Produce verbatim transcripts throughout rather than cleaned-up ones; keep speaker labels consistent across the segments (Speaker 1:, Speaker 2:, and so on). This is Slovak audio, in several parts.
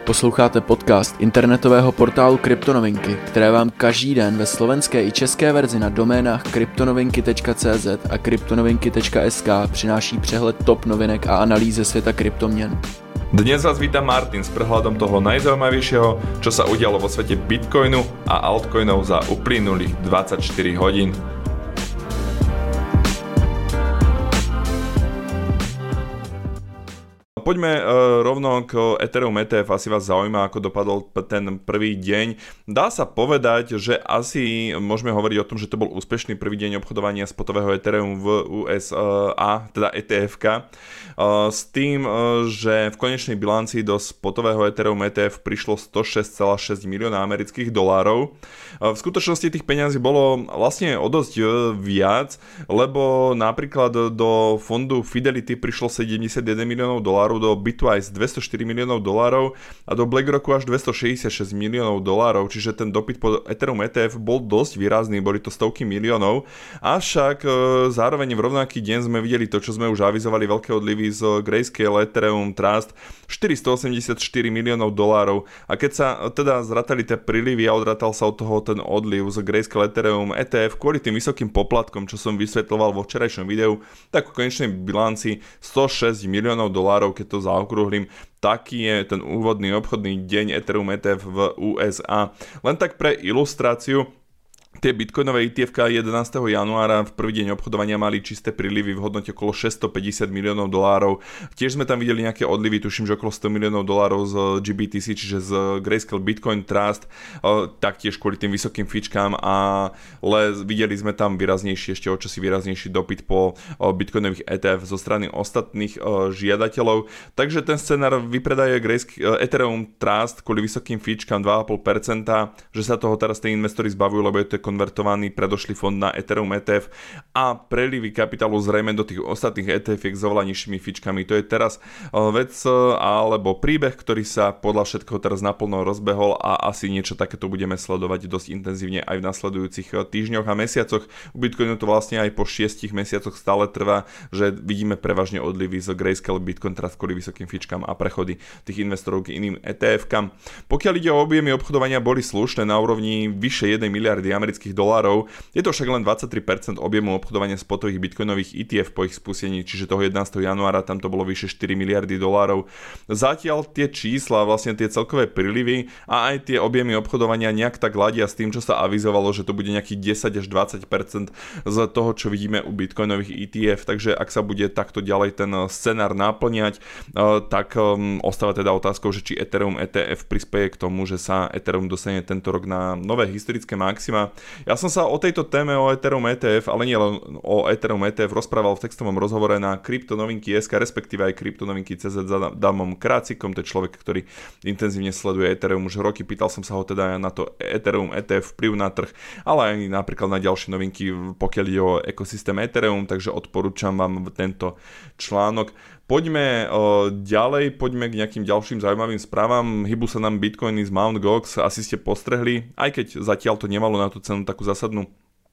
Speaker 1: Posloucháte podcast internetového portálu Kryptonovinky, které vám každý den ve slovenské i české verzi na doménách kryptonovinky tečka cé zet a kryptonovinky tečka es ká přináší přehled top novinek a analýzy ze světa kryptoměn.
Speaker 2: Dnes vás víta Martin s prehľadom toho najzaujímavejšieho, čo sa udialo vo svete Bitcoinu a altcoinov za uplynulých dvadsaťštyri hodín. Poďme uh, rovno k Ethereum é té ef. Asi vás zaujíma, ako dopadol ten prvý deň. Dá sa povedať, že asi môžeme hovoriť o tom, že to bol úspešný prvý deň obchodovania spotového Ethereum v ú es á, teda é té efka. Uh, s tým, uh, že v konečnej bilancii do spotového Ethereum é té ef prišlo stošesť celá šesť milióna amerických dolárov. Uh, v skutočnosti tých peňazí bolo vlastne o dosť uh, viac, lebo napríklad do fondu Fidelity prišlo sedemdesiatjeden miliónov dolárov, do Bitwise dvestoštyri miliónov dolárov a do BlackRocku až dvestošesťdesiatšesť miliónov dolárov, čiže ten dopyt po Ethereum é té ef bol dosť výrazný, boli to stovky miliónov, avšak e, zároveň v rovnaký deň sme videli to, čo sme už avizovali, veľké odlivy z Grayscale Ethereum Trust, štyristoosemdesiatštyri miliónov dolárov, a keď sa teda zratali tie prílivy a odratal sa od toho ten odliv z Grayscale Ethereum é té ef kvôli tým vysokým poplatkom, čo som vysvetľoval vo včerajšom videu, tak v konečnej bilanci stošesť miliónov dolárov, keď to zaokrúhlim. Taký je ten úvodný obchodný deň Ethereum é té ef v ú es á. Len tak pre ilustráciu, tie bitcoinové í té efka jedenásteho januára v prvý deň obchodovania mali čisté prílivy v hodnote okolo šesťstopäťdesiat miliónov dolárov. Tiež sme tam videli nejaké odlivy, tuším, že okolo sto miliónov dolárov z gé bé té cé, čiže z Grayscale Bitcoin Trust, taktiež kvôli tým vysokým fičkám, ale videli sme tam výraznejší, ešte o čosi výraznejší dopyt po bitcoinových é té ef zo strany ostatných žiadateľov. Takže ten scenár vypredaje Grayscale Ethereum Trust kvôli vysokým fičkám dva celé päť percenta, že sa toho teraz tí investori zbavujú, lebo je to konvertovaný predošlý fond na Ethereum é té ef a prelivy kapitálu zrejme do tých ostatných é té efiek s oveľa nižšími fičkami. To je teraz vec alebo príbeh, ktorý sa podľa všetkého teraz naplno rozbehol a asi niečo takéto budeme sledovať dosť intenzívne aj v nasledujúcich týždňoch a mesiacoch. U Bitcoinu to vlastne aj po šiestich mesiacoch stále trvá, že vidíme prevažne odlivy z Grayscale Bitcoin Trust kvôli vysokým fičkám a prechody tých investorov k iným é té efkám. Pokiaľ ide o objemy obchodovania, boli slušné na úrovni vyše jednej miliardy amerických dolárov. Je to však len dvadsaťtri percent objemu obchodovania spotových bitcoinových í té ef po ich spustení, čiže toho jedenásteho januára tam to bolo vyše štyri miliardy dolárov. Zatiaľ tie čísla, vlastne tie celkové prílivy a aj tie objemy obchodovania nejak tak ladia s tým, čo sa avizovalo, že to bude nejakých desať až dvadsať percent z toho, čo vidíme u bitcoinových í té ef, takže ak sa bude takto ďalej ten scenár naplňať, tak ostáva teda otázkou, že či Ethereum é té ef prispieje k tomu, že sa Ethereum dostane tento rok na nové historické maxima. Ja som sa o tejto téme o Ethereum é té ef, ale nie len o Ethereum é té ef, rozprával v textovom rozhovore na kryptonovinky bodka es ká, respektíve aj kryptonovinky bodka cé zet za Damom Krácikom, to je človek, ktorý intenzívne sleduje Ethereum už roky. Pýtal som sa ho teda na to Ethereum é té ef, vplyv na trh, ale aj napríklad na ďalšie novinky, pokiaľ ide o ekosystém Ethereum, takže odporúčam vám tento článok. Poďme o, ďalej, poďme k nejakým ďalším zaujímavým správam. Hýbu sa nám bitcoiny z Mt. Gox, asi ste postrehli, aj keď zatiaľ to nemalo na tú cenu takú zásadnú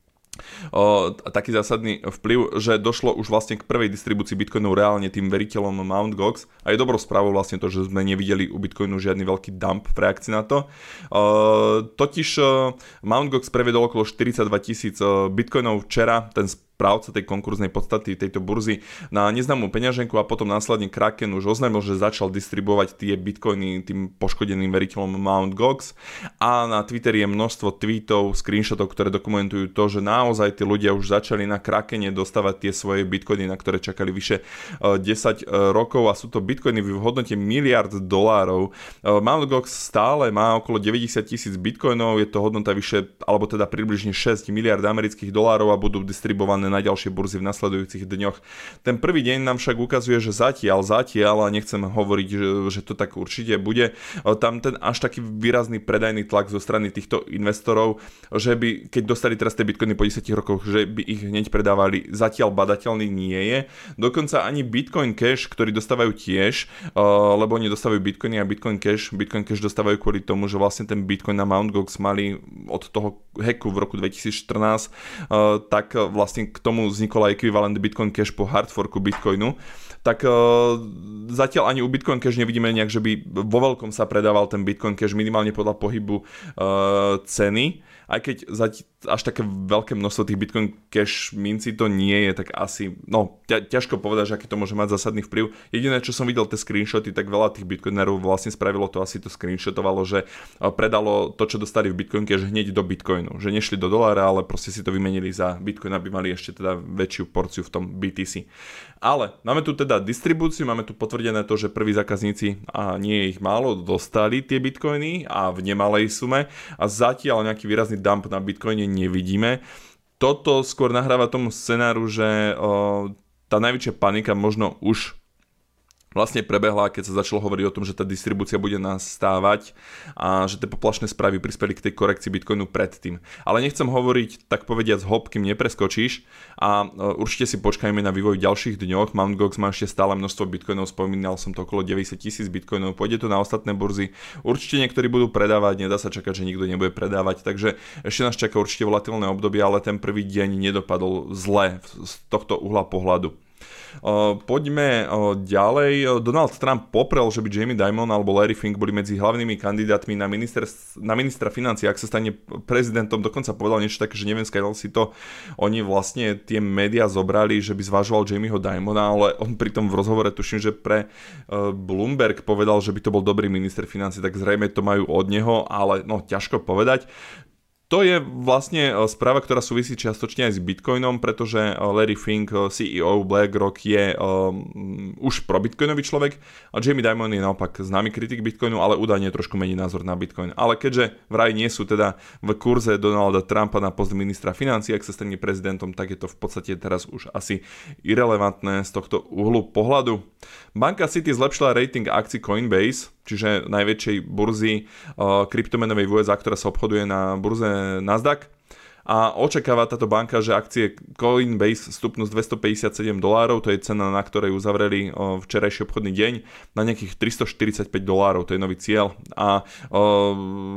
Speaker 2: O, taký zásadný vplyv, že došlo už vlastne k prvej distribúcii bitcoinov reálne tým veriteľom Mt. Gox a je dobrou správou vlastne to, že sme nevideli u bitcoinu žiadny veľký dump v reakcii na to. O, totiž Mt. Gox prevedol okolo štyridsaťdva tisíc bitcoinov včera, ten správca tej konkurznej podstaty tejto burzy, na neznámú peňaženku a potom následne Kraken už oznámil, že začal distribuovať tie bitcoiny tým poškodeným veriteľom Mt. Gox a na Twitteri je množstvo tweetov, screenshotov, ktoré dokumentujú to, že naozaj tí ľudia už začali na Krakene dostávať tie svoje bitcoiny, na ktoré čakali vyše desať rokov a sú to bitcoiny v hodnote miliard dolárov. Mt. Gox stále má okolo deväťdesiat tisíc bitcoinov, je to hodnota vyše, alebo teda približne šesť miliard amerických dolárov a budú distribuované na ďalšie burzy v nasledujúcich dňoch. Ten prvý deň nám však ukazuje, že zatiaľ, zatiaľ, a nechcem hovoriť, že, že to tak určite bude, tam ten až taký výrazný predajný tlak zo strany týchto investorov, že by, keď dostali teraz tie bitcoiny po desiatich rokoch, že by ich hneď predávali, zatiaľ badateľný nie je. Dokonca ani Bitcoin Cash, ktorí dostávajú tiež, lebo oni dostávajú bitcoiny a Bitcoin Cash, Bitcoin Cash dostávajú kvôli tomu, že vlastne ten bitcoin na Mt. Gox mali od toho hacku v roku dvetisícštrnásť, tak vlastne vlastne k tomu vznikol aj ekvivalent Bitcoin Cash po hardforku Bitcoinu, tak uh, zatiaľ ani u Bitcoin Cash nevidíme nejak, že by vo veľkom sa predával ten Bitcoin Cash minimálne podľa pohybu uh, ceny. Aj keď zati- až také veľké množstvo tých Bitcoin Cash minci to nie je, tak asi, no ťa, ťažko povedať, že aký to môže mať zásadný vplyv. Jediné, čo som videl tie screenshoty, tak veľa tých Bitcoinerov vlastne spravilo to, asi to screenshotovalo, že predalo to, čo dostali v Bitcoin Cash hneď do Bitcoinu. Že nešli do dolára, ale proste si to vymenili za Bitcoin, aby mali ešte teda väčšiu porciu v tom bé té cé. Ale máme tu teda distribúciu, máme tu potvrdené to, že prví zákazníci, a nie je ich málo, dostali tie bitcoiny a v nemalej sume a zatiaľ nejaký výrazný dump na bitcoine nevidíme. Toto skôr nahráva tomu scenáru, že o, tá najväčšia panika možno už vlastne prebehla, keď sa začalo hovoriť o tom, že tá distribúcia bude nastávať a že tie poplašné správy prispeli k tej korekcii Bitcoinu predtým. Ale nechcem hovoriť, tak povediať, z hop, kým nepreskočíš a určite si počkajme na vývoj v ďalších dňoch. Mt. Gox má ešte stále množstvo Bitcoinov, spomínal som to okolo deväťdesiat tisíc Bitcoinov, pôjde to na ostatné burzy. Určite niektorí budú predávať, nedá sa čakať, že nikto nebude predávať, takže ešte nás čaká určite volatilné obdobie, ale ten prvý deň nedopadol zle z tohto uhla pohľadu. Uh, poďme uh, ďalej. Donald Trump poprel, že by Jamie Dimon alebo Larry Fink boli medzi hlavnými kandidátmi na, minister, na ministra financií, ak sa stane prezidentom. Dokonca povedal niečo také, že neviem, skajal si to. Oni vlastne tie médiá zobrali, že by zvažoval Jamieho Dimona, ale on pritom v rozhovore, tuším, že pre uh, Bloomberg povedal, že by to bol dobrý minister financií, tak zrejme to majú od neho, ale no ťažko povedať. To je vlastne správa, ktorá súvisí čiastočne aj s Bitcoinom, pretože Larry Fink, sí í ó BlackRock, je um, už pro-bitcoinový človek a Jamie Dimon je naopak známy kritik Bitcoinu, ale údajne trošku mení názor na Bitcoin. Ale keďže vraj nie sú teda v kurze Donalda Trumpa na post ministra financií, ak sa stane prezidentom, tak je to v podstate teraz už asi irelevantné z tohto uhlu pohľadu. Banka City zlepšila rating akcií Coinbase, čiže najväčšej burzy uh, kryptomenovej v ú es á, ktorá sa obchoduje na burze Nasdaq. A očakáva táto banka, že akcie Coinbase stupnú z dvestopäťdesiatsedem dolárov, to je cena, na ktorej uzavreli uh, včerajší obchodný deň, na nejakých tristoštyridsaťpäť dolárov, to je nový cieľ. A uh,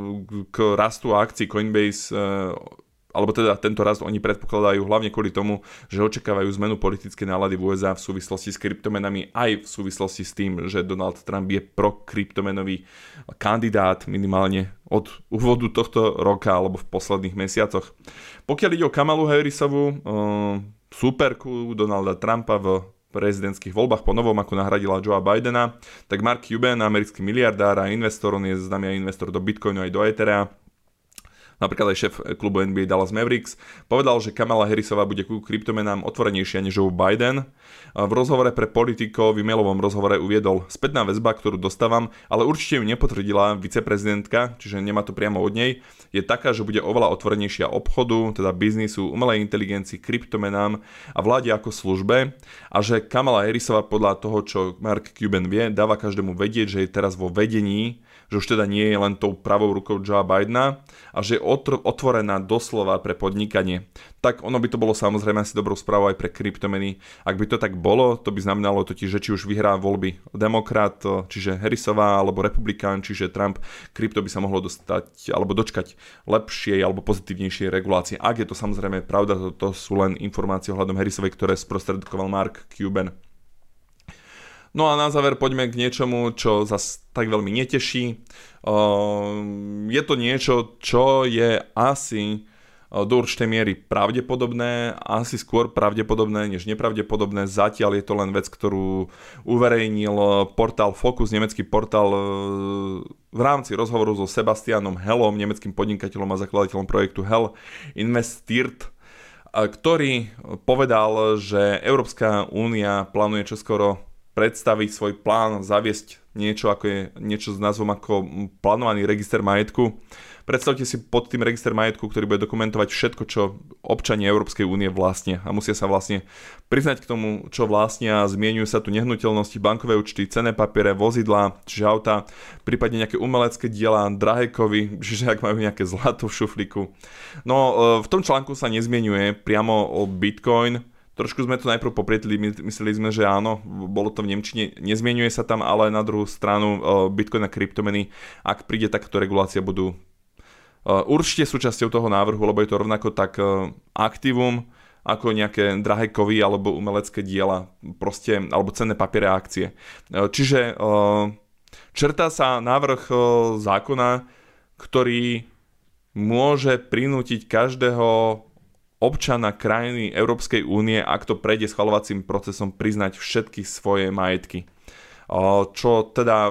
Speaker 2: k rastu akcií Coinbase uh, alebo teda tento rast oni predpokladajú hlavne kvôli tomu, že očakávajú zmenu politickej nálady v ú es á v súvislosti s kryptomenami, aj v súvislosti s tým, že Donald Trump je pro-kryptomenový kandidát minimálne od úvodu tohto roka alebo v posledných mesiacoch. Pokiaľ ide o Kamalu Harrisovú, uh, súperku Donalda Trumpa v prezidentských voľbách po novom, ako nahradila Joea Bidena, tak Mark Cuban, americký miliardár a investor, on je známy aj investor do Bitcoinu aj do Ethera, napríklad aj šéf klubu en bí ej Dallas Mavericks, povedal, že Kamala Harrisová bude ku kryptomenám otvorenejšia než Joe Biden. V rozhovore pre Politico, v e-mailovom rozhovore uviedol: spätná väzba, ktorú dostávam, ale určite ju nepotvrdila viceprezidentka, čiže nemá to priamo od nej, je taká, že bude oveľa otvorenejšia obchodu, teda biznisu, umelej inteligencii, kryptomenám a vláde ako službe, a že Kamala Harrisová podľa toho, čo Mark Cuban vie, dáva každému vedieť, že je teraz vo vedení, že už teda nie je len tou pravou rukou Joea Bidena a že je otvorená doslova pre podnikanie. Tak ono by to bolo samozrejme asi dobrou správou aj pre kryptomeny. Ak by to tak bolo, to by znamenalo totiž, že či už vyhrá voľby demokrat, čiže Harrisová, alebo republikán, čiže Trump, krypto by sa mohlo dostať alebo dočkať lepšej alebo pozitívnejšej regulácie. Ak je to samozrejme pravda, to, to sú len informácie ohľadom Harrisovej, ktoré sprostredkoval Mark Cuban. No a na záver poďme k niečomu, čo zas tak veľmi neteší. Je to niečo, čo je asi do určitej miery pravdepodobné, asi skôr pravdepodobné než nepravdepodobné. Zatiaľ je to len vec, ktorú uverejnil portál Focus, nemecký portál, v rámci rozhovoru so Sebastianom Hellom, nemeckým podnikateľom a zakladateľom projektu Hell Investiert, ktorý povedal, že Európska únia plánuje čoskoro predstaviť svoj plán, zaviesť niečo, ako je niečo s názvom ako plánovaný register majetku. Predstavte si pod tým register majetku, ktorý bude dokumentovať všetko, čo občania Európskej únie vlastnia, a musia sa vlastne priznať k tomu, čo vlastnia. Zmieňujú sa tu nehnuteľnosti, bankové účty, cenné papiere, vozidlá, čiže auta, prípadne nejaké umelecké diela, drahé kovy, čiže ak majú nejaké zlato v šuflíku. No v tom článku sa nezmienuje priamo o Bitcoin. Trošku sme to najprv poprietli, mysleli sme, že áno, bolo to v nemčine, nezmienuje sa tam, ale na druhú stranu Bitcoin a kryptomeny, ak príde takáto regulácia, budú určite súčasťou toho návrhu, lebo je to rovnako tak aktívum, ako nejaké drahé kovy alebo umelecké diela, proste, alebo cenné papiere a akcie. Čiže črtá sa návrh zákona, ktorý môže prinútiť každého občana krajiny Európskej únie, ak to prejde schvaľovacím procesom, priznať všetky svoje majetky. Čo teda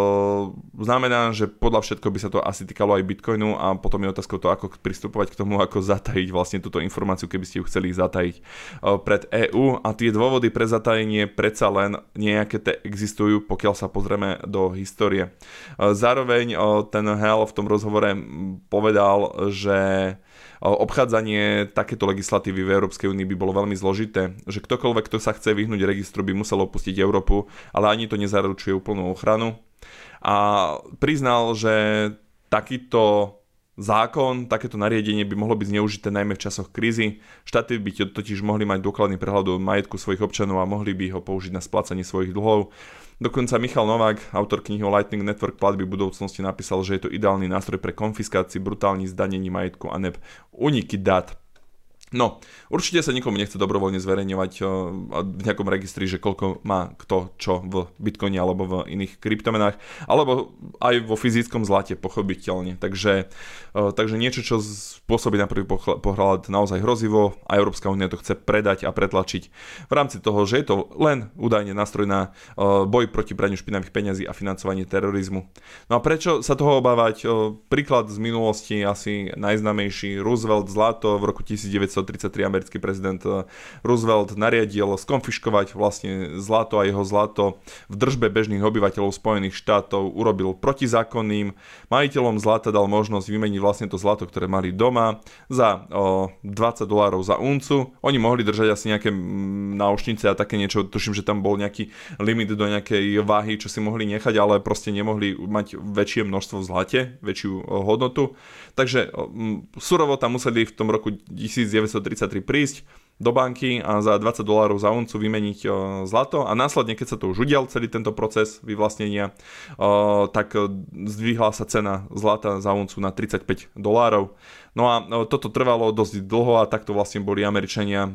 Speaker 2: znamená, že podľa všetko by sa to asi týkalo aj Bitcoinu a potom je otázkou to, ako pristupovať k tomu, ako zatajiť vlastne túto informáciu, keby ste ju chceli zatajiť pred EÚ. A tie dôvody pre zatajenie predsa len nejaké te existujú, pokiaľ sa pozrieme do histórie. Zároveň ten Hell v tom rozhovore povedal, že obchádzanie takéto legislatívy v Európskej únii by bolo veľmi zložité, že ktokoľvek, kto sa chce vyhnúť registru, by musel opustiť Európu, ale ani to nezaručuje úplnú ochranu. A priznal, že takýto zákon, takéto nariadenie by mohlo byť zneužité najmä v časoch krízy. Štáty by totiž mohli mať dôkladný prehľad o majetku svojich občanov a mohli by ho použiť na splácanie svojich dlhov. Dokonca Michal Novák, autor knihy o Lightning Network platby budúcnosti, napísal, že je to ideálny nástroj pre konfiskáciu, brutálne zdanenie majetku a neb úniky dát. No, určite sa nikomu nechce dobrovoľne zverejňovať v nejakom registri, že koľko má kto čo v Bitcoine alebo v iných kryptomenách, alebo aj vo fyzickom zlate, pochopiteľne. Takže, takže niečo, čo spôsobí na prvý pohľad naozaj hrozivo a Európska únia to chce predať a pretlačiť v rámci toho, že je to len údajne nástroj na boj proti praniu špinavých peňazí a financovanie terorizmu. No a prečo sa toho obávať? Príklad z minulosti asi najznámejší, Roosevelt zlato v roku devätnásťtridsaťtri, americký prezident Roosevelt nariadil skonfiškovať vlastne zlato a jeho zlato v držbe bežných obyvateľov Spojených štátov urobil protizákonným. Majiteľom zlata dal možnosť vymeniť vlastne to zlato, ktoré mali doma, za o, dvadsať dolárov za uncu. Oni mohli držať asi nejaké náušnice a také niečo, tuším, že tam bol nejaký limit do nejakej váhy, čo si mohli nechať, ale proste nemohli mať väčšie množstvo v zlate, väčšiu o, hodnotu. Takže o, surovo tam museli v tom roku devätnásťtridsaťtri prísť do banky a za dvadsať dolárov za uncu vymeniť o, zlato a následne, keď sa to už udial celý tento proces vyvlastnenia, o, tak zdvihla sa cena zlata za uncu na tridsaťpäť dolárov. No a o, toto trvalo dosť dlho a takto vlastne boli Američania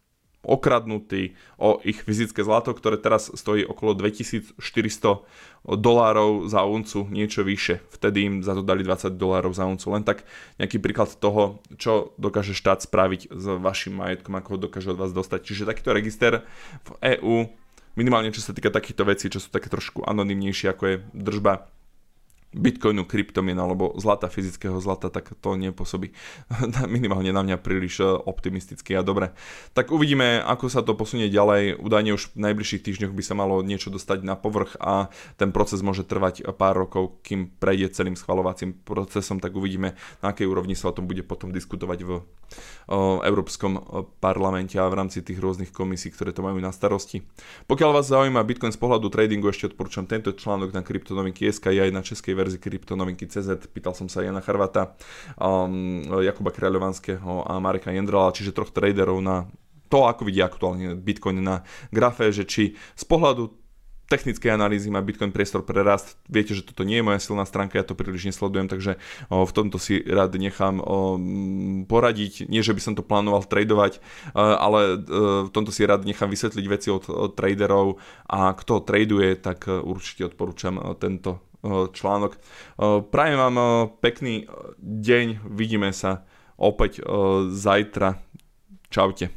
Speaker 2: okradnutí o ich fyzické zlato, ktoré teraz stojí okolo dvetisícštyristo dolárov za uncu, niečo vyššie. Vtedy im za to dali dvadsať dolárov za uncu. Len tak nejaký príklad toho, čo dokáže štát spraviť s vašim majetkom, ako ho dokáže od vás dostať. Čiže takýto register v EÚ, minimálne čo sa týka takýchto vecí, čo sú také trošku anonymnejšie, ako je držba Bitcoinu, kryptomien alebo zlata, fyzického zlata, tak to nepôsobí minimálne na mňa príliš optimisticky a dobre. Tak uvidíme, ako sa to posunie ďalej. Údajne už v najbližších týždňoch by sa malo niečo dostať na povrch a ten proces môže trvať pár rokov, kým prejde celým schvaľovacím procesom, tak uvidíme, na akej úrovni sa o tom bude potom diskutovať v o, Európskom parlamente a v rámci tých rôznych komisí, ktoré to majú na starosti. Pokiaľ vás zaujíma Bitcoin z pohľadu tradingu, ešte odporúčam tento článok na kryptonovinky bodka es ká, je aj na českej verzii kryptonovinky bodka cé zet. Pýtal som sa Jana Charvata, um, Jakuba Kráľovanského a Mareka Jendrala, čiže troch traderov na to, ako vidia aktuálne Bitcoin na grafe, že či z pohľadu technickej analýzy má Bitcoin priestor pre rast. Viete, že toto nie je moja silná stránka, ja to príliš nesledujem, takže o, v tomto si rád nechám o, poradiť. Nie, že by som to plánoval tradovať, ale o, v tomto si rád nechám vysvetliť veci od, od traderov a kto traduje, tak určite odporúčam tento článok. Prajem vám pekný deň, vidíme sa opäť zajtra. Čaute.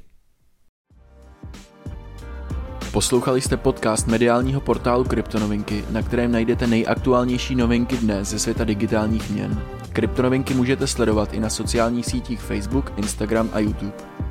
Speaker 1: Poslouchali jste podcast mediálního portálu Kryptonovinky, na kterém najdete nejaktuálnější novinky dnes ze světa digitálních měn. Kryptonovinky můžete sledovat i na sociálních sítích Facebook, Instagram a YouTube.